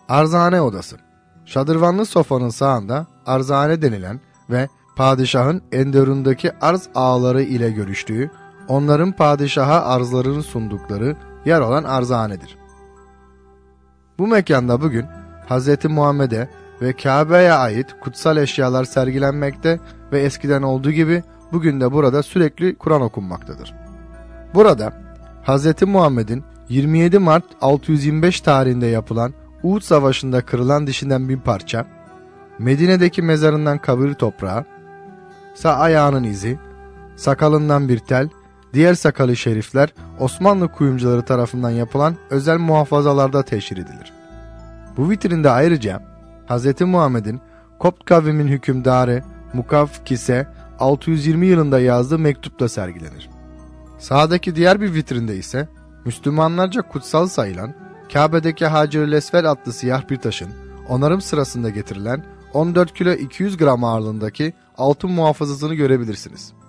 Arzane odası. Şadırvanlı sofanın sağında arzane denilen ve padişahın Enderun'daki arz ağaları ile görüştüğü, onların padişaha arzlarını sundukları yer olan arzanedir. Bu mekanda bugün Hz. Muhammed'e ve Kabe'ye ait kutsal eşyalar sergilenmekte ve eskiden olduğu gibi bugün de burada sürekli Kur'an okunmaktadır. Burada Hz. Muhammed'in 27 Mart 625 tarihinde yapılan Uhud Savaşı'nda kırılan dişinden bir parça, Medine'deki mezarından kabir toprağı, sağ ayağının izi, sakalından bir tel, diğer sakalı şerifler Osmanlı kuyumcuları tarafından yapılan özel muhafazalarda teşhir edilir. Bu vitrinde ayrıca Hz. Muhammed'in Kopt kavminin hükümdarı Mukavkis'e 620 yılında yazdığı mektup da sergilenir. Sağdaki diğer bir vitrinde ise Müslümanlarca kutsal sayılan Kabe'deki Hacer-ül Esved adlı siyah bir taşın onarım sırasında getirilen 14 kilo 200 gram ağırlığındaki altın muhafazasını görebilirsiniz.